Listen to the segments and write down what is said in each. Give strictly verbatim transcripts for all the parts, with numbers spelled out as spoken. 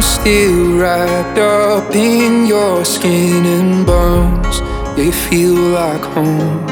I'm still wrapped up in your skin and bones. You feel like home.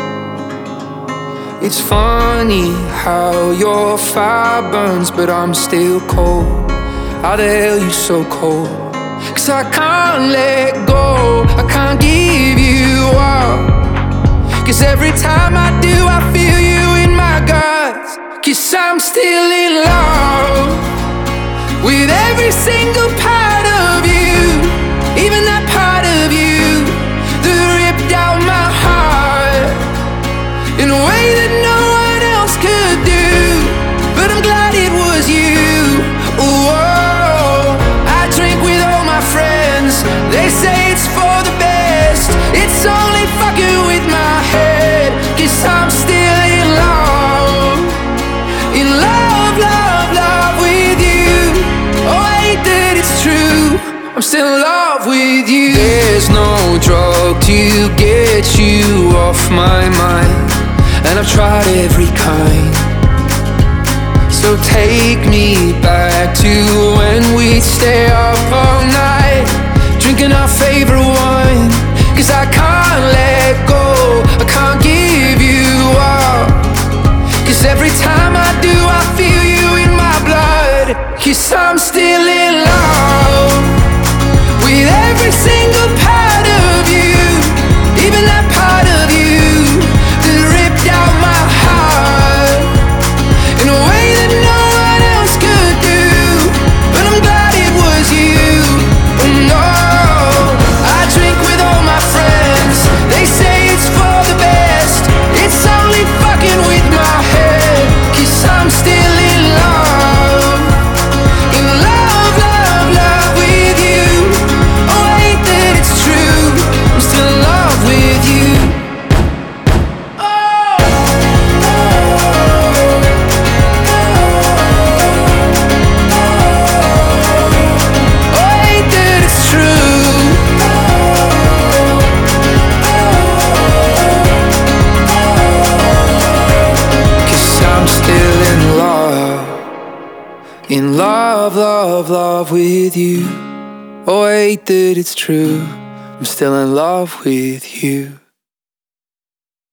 It's funny how your fire burns, but I'm still cold. How the hell you so cold? Cause I can't let go, I can't give you up. Cause every time I do, I feel you in my guts. Cause I'm still in love with every single part of you, even that part of you that ripped out my heart in a way that no one else could do. But I'm glad it was you. Whoa, I drink with all my friends, they say it's for the best. It's only fucking with my head. Cause I'm still in love, in love, love, love with you. Oh, I hate that it's true, I'm still in love with you. There's no drug to get you off my mind, and I've tried every kind. So take me back to when we'd stay up all night, drinking our favorite wine. Cause I can't let go, I can't give you up. Cause every time I do, I feel you in my blood. Cause I'm still in love with every single part of you, even that part of you that ripped out my heart in a way that no one else could do. But I'm glad it was you. Oh no, I drink with all my friends, they say it's for the best. It's only fucking with my head. Cause I'm still in love, in love, love, love with you. Oh, I hate that it's true, I'm still in love with you. Oh, oh, oh, I hate that it's true. Cause I'm still in love, in love, love, love with you. Oh, I hate that it's true, I'm still in love with you.